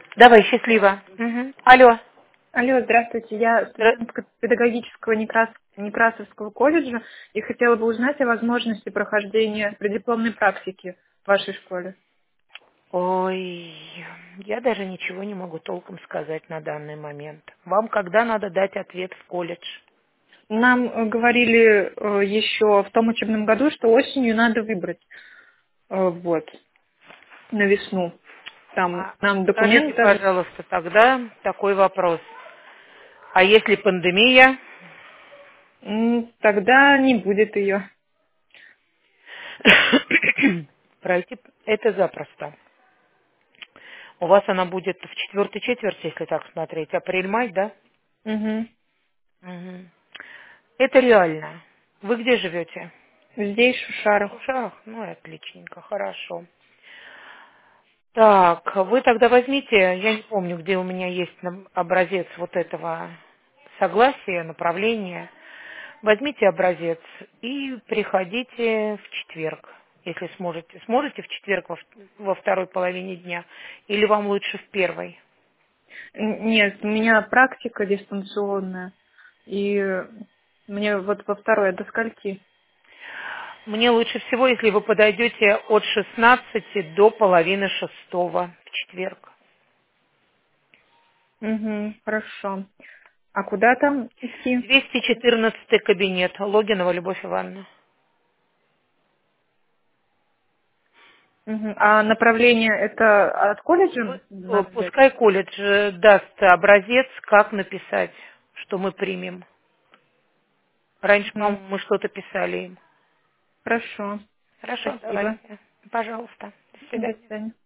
Давай, счастливо. Мгм. Алло. Алло, здравствуйте. Я студентка педагогического Некрасовского колледжа и хотела бы узнать о возможности прохождения преддипломной практики в вашей школе. Ой, я даже ничего не могу толком сказать на данный момент. Вам когда надо дать ответ в колледж? Нам говорили еще в том учебном году, что осенью надо выбрать вот, на весну. Там нам Скажите, документы, пожалуйста, тогда такой вопрос. А если пандемия? тогда не будет ее. Пройти это запросто. У вас она будет в четвертой четверти, если так смотреть. Апрель-май, да? Угу. Мгм. Это реально. Вы где живете? Здесь, в В Шушарах. Шарах? Ну, и отличненько, хорошо. Так, вы тогда возьмите, я не помню, где у меня есть образец вот этого согласия, направления. Возьмите образец и приходите в четверг, если сможете. Сможете в четверг во второй половине дня или вам лучше в первой? Нет, у меня практика дистанционная. И мне вот во второе до скольки? Мне лучше всего, если вы подойдете от 16 до половины шестого в четверг. Угу, хорошо. А куда там идти? 214 кабинет. Логинова Любовь Ивановна. Мгм. А направление это от колледжа надо взять? Пускай колледж даст образец, как написать, что мы примем. Раньше, Мгм. по-моему, мы что-то писали им. Хорошо. Хорошо, Спасибо. давайте. Пожалуйста. До До свидания. свидания.